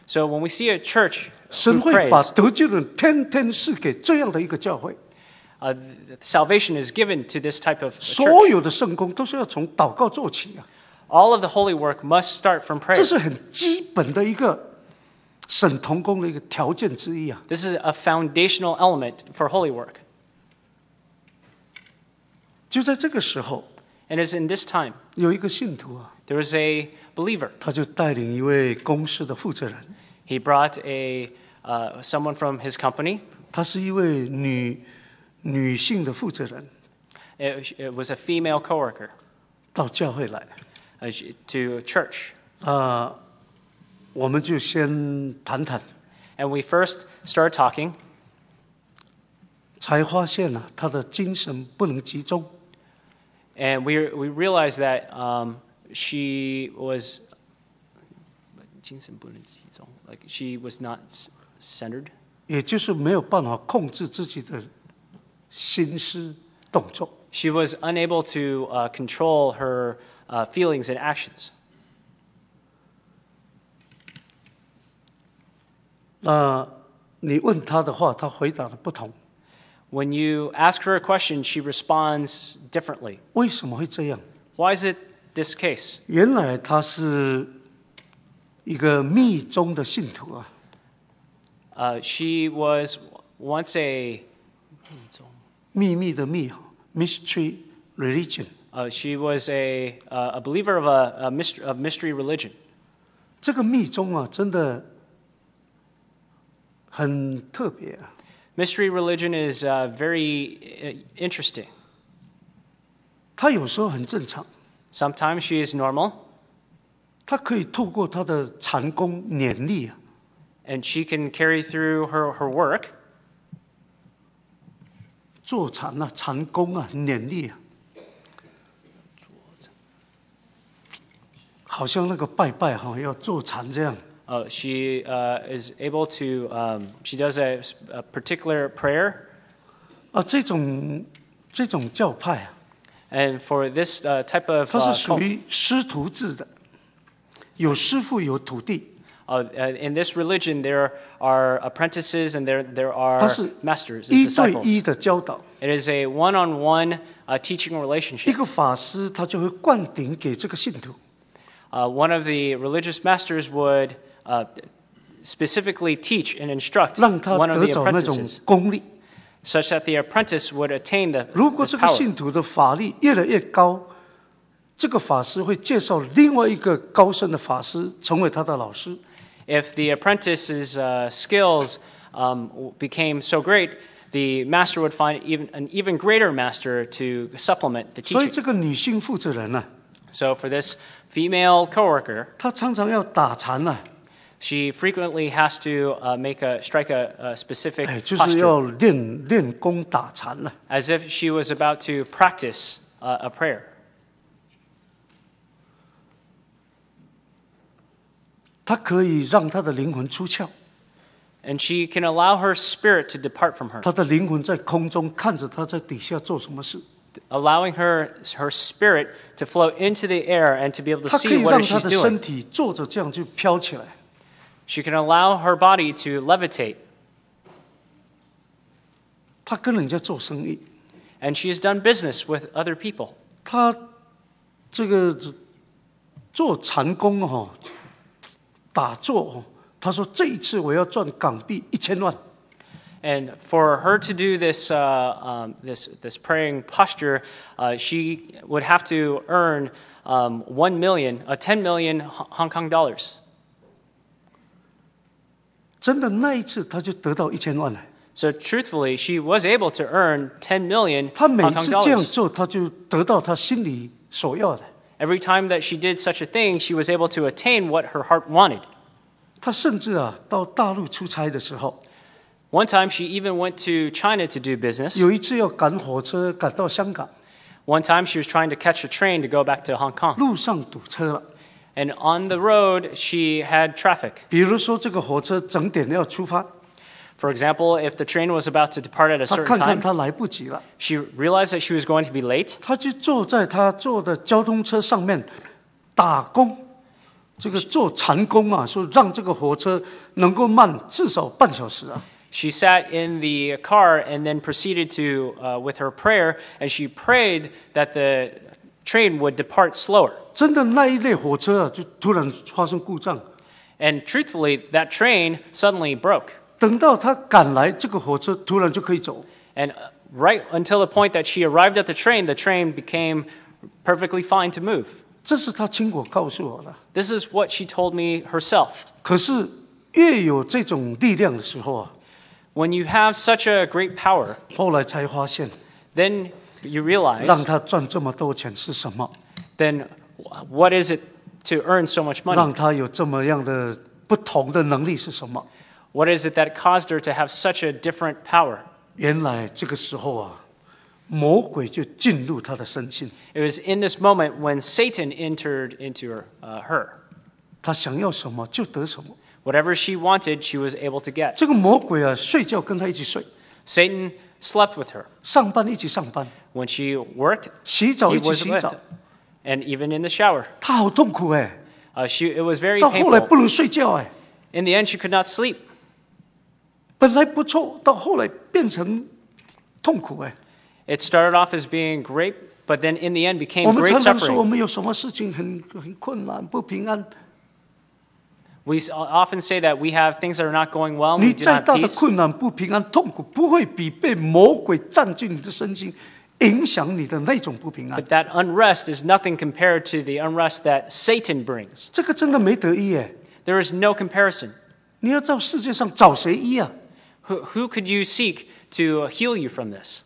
So when we see a church 神 who 会把 prays, 得救的人天天赐给这样的一个教会。 uh, th- salvation is given to this type of 所 church. 有的圣工都是要从祷告做起啊， All of the holy work must start from 这 prayer. 是很基本的一个省同工的一个条件之一啊。 This is a foundational element for holy work. 就在这个时候， And it's in this time, 有一个信徒啊， there was a believer. 他就带领一位公司的负责人， He brought a uh, someone from his company. 她是一位女女性的负责人， It, it was a female coworker 到教会来 uh, she- to church. 啊、我们就先谈谈， And we first started talking, 才发现啊，她的精神不能集中， and we we realized that um, she was like she was not s- centered. 也就是没有办法控制自己的心思动作。 She was unable to uh, control her uh, feelings and actions. 那你问她的话，她回答的不同。 When you ask her a question, she responds differently. 为什么会这样？ Why is it this case? 原来她是一个密宗的信徒啊， Uh, she was once a 秘密的密，mystery religion。 uh, she was a uh, a believer of a, a mystery, of mystery religion. 这个密宗啊，真的很特别啊。 Mystery religion is uh, very uh, interesting. 他有时候很正常， Sometimes she is normal, 他可以透过他的禅功念力啊， and she can carry through her, her work. 坐禅啊，禅功啊，念力啊，好像那个拜拜哈、要坐禅这样。 Uh, she uh, is able to, um, she does a, a particular prayer. 啊，这种这种教派啊， And for this uh, type of 它 uh, 是属 cult, 于师徒制的，有师傅有徒弟， uh, uh, in this religion, there are apprentices and there, there 它 are 是 masters 一 and 对 disciples. 一的教导。 It is a one-on-one uh, teaching 一 relationship. 个法师他就会灌顶给这个信徒， Uh, one of the religious masters would uh, specifically teach and instruct 让他 one of 得 the 着那种 apprentices, 功力。 such that the apprentice would attain the 如果 this 这个 power. 信徒的法力越来越高，这个法师会介绍另外一个高深的法师成为他的老师。 If the apprentice's uh, skills um, became so great, the master would find even an even greater master to supplement the 所以 teaching. 这个女性负责人呢、 So for this female coworker, 她常常要打禅呐、 she frequently has to uh, make a strike a, a specific 哎，就是 posture, 要练练功打禅呐、 as if she was about to practice uh, a prayer. 她可以让她的灵魂出窍， And she can allow her spirit to depart from her, 她的灵魂在空中看着她在底下做什么事， allowing her her spirit to float into the air and to be able to 她可 see 以 what 让 is 她 she's 的身 doing. 体坐着这样就飘起来。 She can allow her body to levitate, 她跟人家做生意， and she has done business with other people. 她这个做禅功哦，打坐哦，她说这一次我要赚港币一千万。 And for her to do this uh, um, this this praying posture, uh, she would have to earn um, one million, uh, ten million Hong Kong dollars. 真的那一次，她就得到一千万了。 So truthfully, she was able to earn ten million 她每 Hong Kong 次这样 dollars. 做，她就得到她心里所要的。 Every time that she did such a thing, she was able to attain what her heart wanted. 她甚至啊，到大陆出差的时候， One time, she even went to China to do business. 有一次要赶火车赶到香港， One time, she was trying to catch a train to go back to Hong Kong. 路上堵车了。 And on the road, she had traffic. 比如说，这个火车整点要出发， For example, if the train was about to depart at a 她 certain 看看 time, 她来不及了， she realized that she was going to be late. 她就坐在她坐的交通车上面打工， 这个做禅功啊，说让这个火车能够慢至少半小时啊。 She sat in the car and then proceeded to, uh, with her prayer, and she prayed that the train would depart slower. 真的那一列火车啊，就突然发生故障。 And truthfully, that train suddenly broke. 等到他赶来，这个火车突然就可以走。 And right until the point that she arrived at the train, the train became perfectly fine to move. 这是他亲口告诉我的。 This is what she told me herself. 可是越有这种力量的时候啊， When you have such a great power, 后来才发现， then you 让 realize, 他赚这么多钱是什么？ then what is it to earn so much money? 让他有这么样的不同的能力是什么？ What is it that caused her to have such a different power? 原来这个时候啊，魔鬼就进入他的身心， It was in this moment when Satan entered into her. Uh, her. 他想要什么就得什么。 Whatever she wanted, she was able to get. 这个魔鬼啊，睡觉跟他一起睡， Satan slept with her. 上班一起上班， When she worked, 洗澡 he 一起 was 洗 with 澡 her.，And even in the shower. 他好痛苦哎， Uh, she, it was very 到后来 painful. 不能睡觉哎， In the end, she could not sleep. 本来不错，到后来变成痛苦哎。 It started off as being great, but then in the end 我 became 们 great 常常说我 suffering. 们有什么事情很很困难、不平安， We s- often say that we have things that are not going well, and 你 we do 再 not have 大的 peace. 困难、不平安、痛苦，不会比被魔鬼占据你的身心，影响你的那种不平安。 But that unrest is nothing compared to the unrest that Satan brings. 这个真的没得医耶！ There is no comparison. 你要在世界上找谁医啊？ Who, who could you seek to heal you from this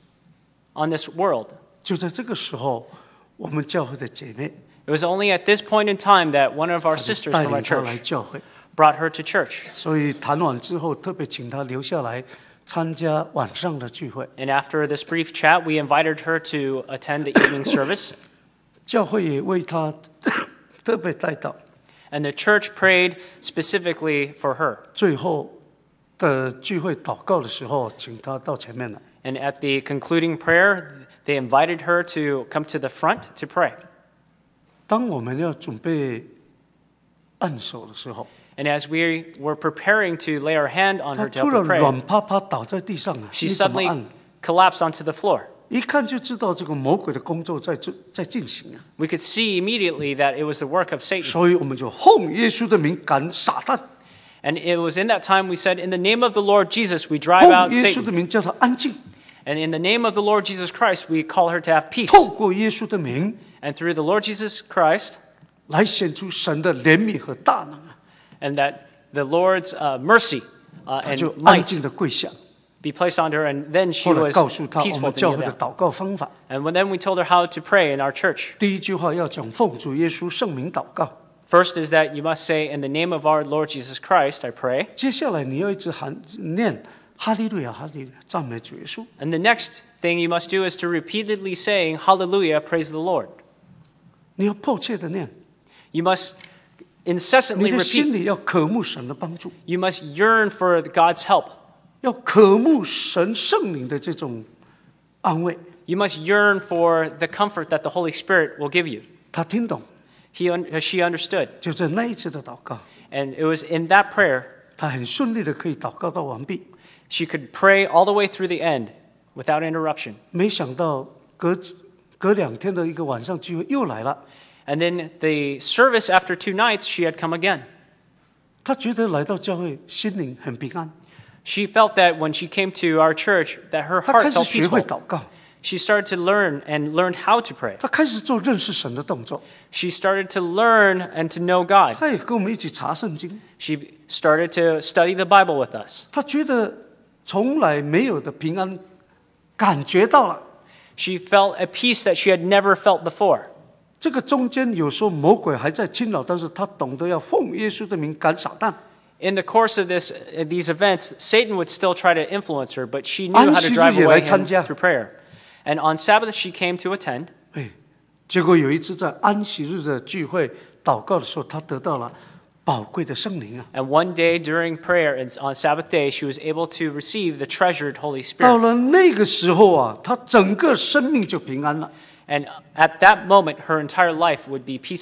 on this world? 就在这个时候，我们教会的姐妹 It was only at this point in time that one of our 她就 sisters 带 from our 领她来 church 教会， brought her to church. 所以谈完之后，特别请她留下来参加晚上的聚会。 And after this brief chat, we invited her to attend the evening service. 教会也为她特别带到。 And the church prayed specifically for her. 最后的聚会祷告的时候，请她到前面来。 And at the concluding prayer, they invited her to come to the front to pray. 当我们要准备按手的时候， And as we were preparing to lay our hand on 她 her to 突 help 然 her pray, 软趴趴倒在地上啊！ she 你怎么 suddenly 按？ collapsed onto the floor. 一看就知道这个魔鬼的工作在做在进行啊！ We could see immediately that it was the work of Satan. 所以我们就奉耶稣的名赶撒旦， And it was in that time we said, in the name of the Lord Jesus, we drive out 奉耶稣的 Satan. 名叫他安静， And in the name of the Lord Jesus Christ, we call her to have peace. 透过耶稣的名 And through the Lord Jesus Christ, 来显出神的怜悯和大能啊！ and that the Lord's uh, mercy uh, 他就 and 安 might 静的跪下。 be placed on her. And then she 后来 was 告诉他我 peaceful 们 to 教 kneel 会的 down. 祷告方法， And when, then we told her how to pray in our church. 第一句话要讲奉主耶稣圣名祷告， First is that you must say, in the name of our Lord Jesus Christ, I pray. 接下来你要一直喊念哈利路亚哈利路亚，赞美主耶稣。 And the next thing you must do is to repeatedly saying, Hallelujah, praise the Lord. 你要迫切的念， You must 你 incessantly 的心 repeat. 里要渴慕神的帮助， You must yearn for God's help. 要渴慕神圣灵的这种安慰。 You must yearn for the comfort that the Holy Spirit will give you. 他听懂， He, un- she understood. 就在那一次的祷告， And it was in that prayer 他很顺利的可以祷告到完毕。 she could pray all the way through the end without interruption. 没想到隔隔两天的一个晚上聚会又来了， And then the service after two nights, she had come again. 他觉得来到教会心灵很平安， She felt that when she came to our church, that her 他开 heart 始 felt 学会 peaceful. 祷告， She started to learn and learned how to pray. 他开始做认识神的动作， She started to learn and to know God. 他也跟我们一起查圣经。 She started to study the Bible with us. 他觉得从来没有的平安感觉到了。 She felt a peace that she had never felt before. 这个中间有时候魔鬼还在侵扰，但是他懂得要奉耶稣的名赶撒旦。 In the course of this, uh, these events, Satan would still try to influence her, but she knew how to drive 安息日也来 away 参 him 加。 through prayer. And on Sabbath, she came to attend. 哎，结果有一次在安息日的聚会祷告的时候，他得到了宝贵的圣灵啊。 And one day during prayer and on Sabbath day, she was able to receive the treasured Holy 到 Spirit. 了那个时候啊，他整个生命就平安了。 And at that moment, her entire life would be peaceful.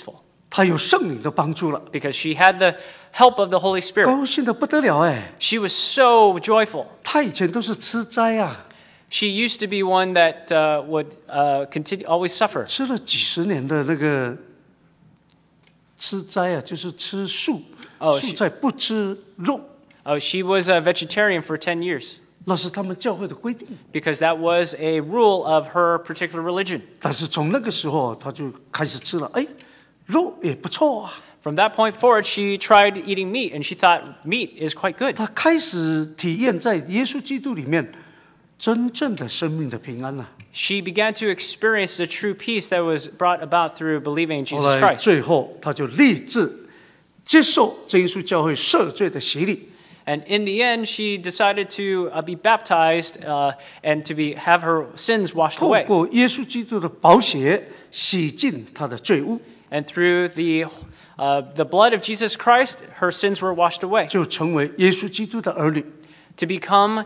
她有圣灵的帮助了， because she had the help of the Holy Spirit. 高兴的不得了哎！ She was so joyful. 她以前都是吃斋啊， She used to be one that uh, would uh, continue always suffer. 吃了几十年的那个吃斋啊，就是吃素， 哦素菜不吃肉， Oh, she was a vegetarian for ten years 那是他们教会的规定。 because that was a rule of her particular religion. 但是从那个时候，她就开始吃了，哎，肉也不错啊。 From that point forward, she tried eating meat, and she thought meat is quite good. 她开始体验在耶稣基督里面真正的生命的平安了、啊。 She began to experience the true peace that was brought about through believing in 后 Jesus 来 Christ. 最后，她就立志接受真耶稣教会赦罪的洗礼。 And in the end, she decided to uh, be baptized uh, and to be have her sins washed 透 away. 过耶稣基督的宝血洗净她的罪污， And through the uh, the blood of Jesus Christ, her sins were washed away. 就成为耶稣基督的儿女， To become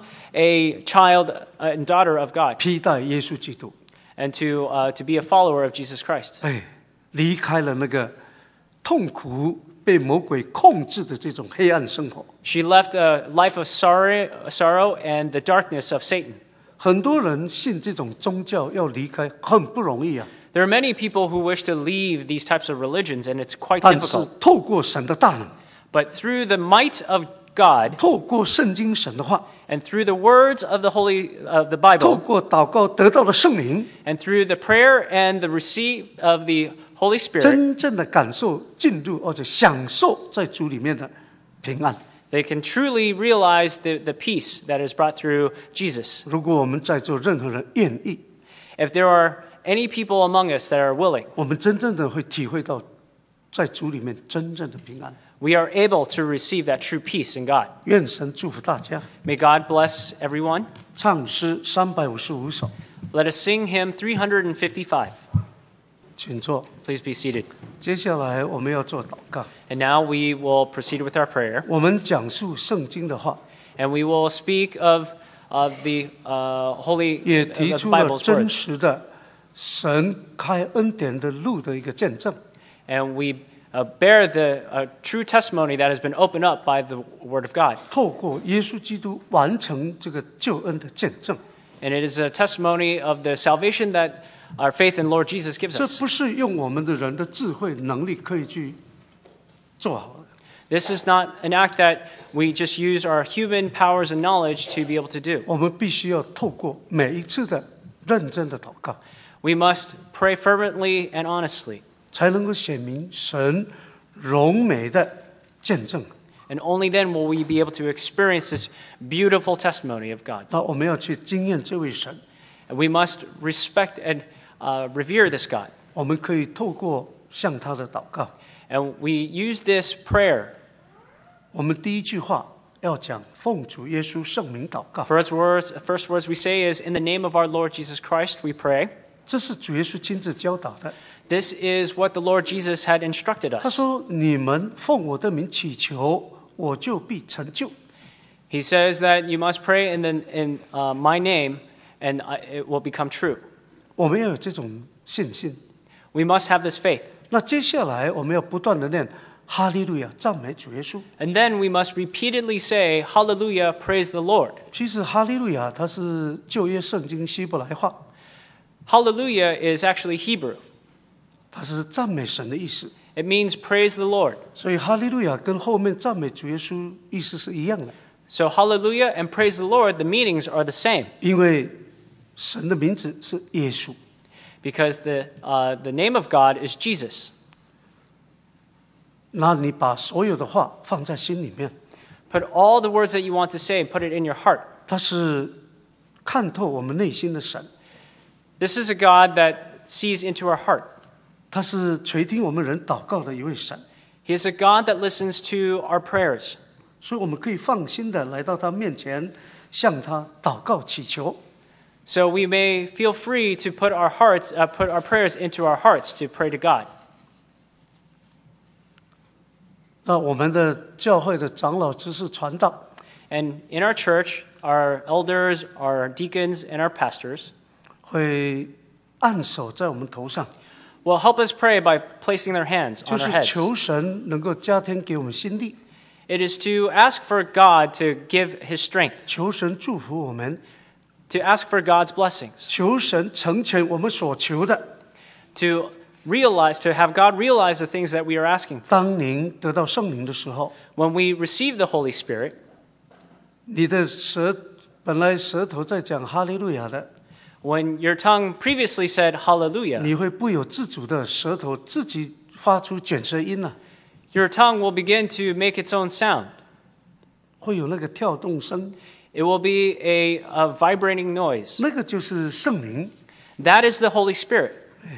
a child and daughter of God, 披戴耶稣基督。 and to uh, to be a follower of Jesus Christ. 哎，离开了那个痛苦、被魔鬼控制的这种黑暗生活。 She left a life of sorrow, sorrow and the darkness of Satan. 很多人信这种宗教要离开很不容易啊， There are many people who wish to leave these types of religions, and it's quite 但是 difficult. 透过神的大能， But through the might of God 透过圣经神的话， and through the words of the Holy of the 透 Bible 过祷告得到的圣灵， and through the prayer and the receipt of the Holy Spirit, 真正的感受进入或者享受在主里面的平安。 they can truly realize the, the peace that is brought through Jesus. 如果我们在座任何人愿意， If there are any people among us that are willing, 我们真正的会体会到在主里面真正的平安。 we are able to receive that true peace in God. 愿神祝福大家。 May God bless everyone. 唱诗三百五十五首， Let us sing hymn three fifty-five. 请坐。 Please be seated. 接下来我们要做祷告， And now we will proceed with our prayer, 我们讲述圣经的话， and we will speak of, of the uh, holy 也 of 提 the 出了 Bible's 真 words. 实的神开恩典的路的一个见证。 And we uh, bear the uh, true testimony that has been opened up by the Word of God. 透过耶稣基督完成这个救恩的见证， And it is a testimony of the salvation that our faith in Lord Jesus gives 这 us. 不是用我们的人的智慧能力可以去做好的。 This is not an act that we just use our human powers and knowledge to be able to do. 我们必须要透过每一次的认真的祷告， We must pray fervently and honestly, 才能够显明神荣美的见证。 and only then will we be able to experience this beautiful testimony of God. 那我们要去经验这位神， And we must respect and uh, revere this God. 我们可以透过向他的祷告， And we use this prayer. 我们第一句话要讲奉主耶稣圣名祷告， First words, first words we say is, in the name of our Lord Jesus Christ, we pray. 这是主耶稣亲自教导的。 This is what the Lord Jesus had instructed 他 us. 说：“你们奉我的名祈求，我就必成就。 He says that you must pray in, the, in uh, my name, and I, it will become true. ” 我们要有这种信心。 We must have this faith. 那接下来我们要不断的念哈利路亚，赞美主耶稣。 And then we must repeatedly say, Hallelujah, praise the Lord. 其实哈利路亚它是旧约圣经希伯来话， Hallelujah is actually Hebrew. 它是赞美神的意思。 It means praise the Lord. 所以哈利路亚跟后面赞美主耶稣意思是一样的， So hallelujah and praise the Lord, the meanings are the same 因为神的名字是耶稣。 because the, uh, the name of God is Jesus. 那你把所有的话放在心里面， Put all the words that you want to say and put it in your heart. 他是看透我们内心的神， This is a God that sees into our heart. 他是垂听我们人祷告的一位神， He is a God that listens to our prayers. 所以我们可以放心的来到他面前，向他祷告祈求。 So we may feel free to put our hearts, uh, put our prayers into our hearts to pray to God. 那我们的教会的长老执事传道， And in our church, our elders, our deacons, and our pastors 会按手在我们头上， Well, help us pray by placing their hands 就 on our 是 heads. 求神能够加添给我们心力， It is to ask for God to give His strength, 求神祝福我们， to ask for God's blessings, 求神成全我们所求的。 to realize, to have God realize the things that we are asking for. 当您得到圣灵的时候， When we receive the Holy Spirit, 你的舌本来舌头在讲哈利路亚的， when your tongue previously said hallelujah, 你会不由自主的舌头自己发出卷舌音了、 your tongue will begin to make its own sound. 会有那个跳动声， It will be a, a vibrating noise. 那个就是圣灵。 That is the Holy Spirit.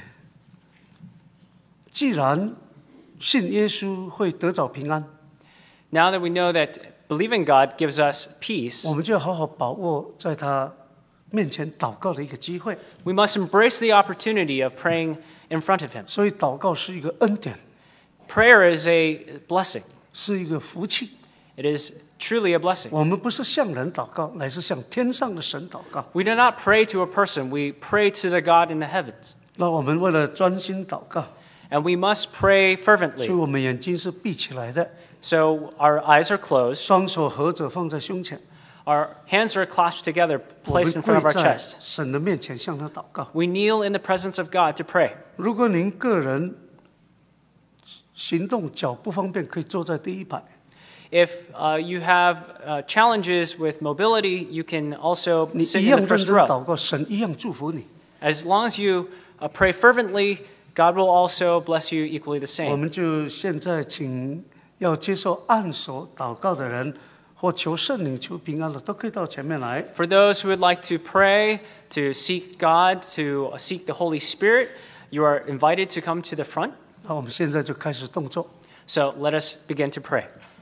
既然信耶稣会得着平安， Now that we know that believing God gives us peace, 我们就要好好把握在他面前祷告的一个机会。 we must embrace the opportunity of praying in front of Him. 所以祷告是一个恩典， Prayer is a blessing. 是一个福气。 It is truly a blessing. 我们不是向人祷告，乃是向天上的神祷告。 We do not pray to a person, we pray to the God in the heavens. 那我们为了专心祷告， And we must pray 所以 fervently. 我们眼睛是闭起来的， So our eyes are closed, 双手合着放在胸前， our hands are clasped together, 我们 placed in front of 跪 our 在 chest. 神的面前向他祷告。 We kneel in the presence of God to pray. 如果您个人行动脚不方便，可以坐在第一排。 If uh, you have uh, challenges with mobility, you can also 你 sit 一 in 样 the 认 first 真 row. 祷告，神一样祝福你。 As long as you uh, pray fervently, God will also bless you equally the 我 same. 们就现在请要接受按手祷告的人，或求圣灵、求平安的，都可以到前面来。 For those who would like to pray, to seek God, to seek the Holy Spirit, you are invited to come to the front. 那我们现在就开始动作。 So let us begin to pray.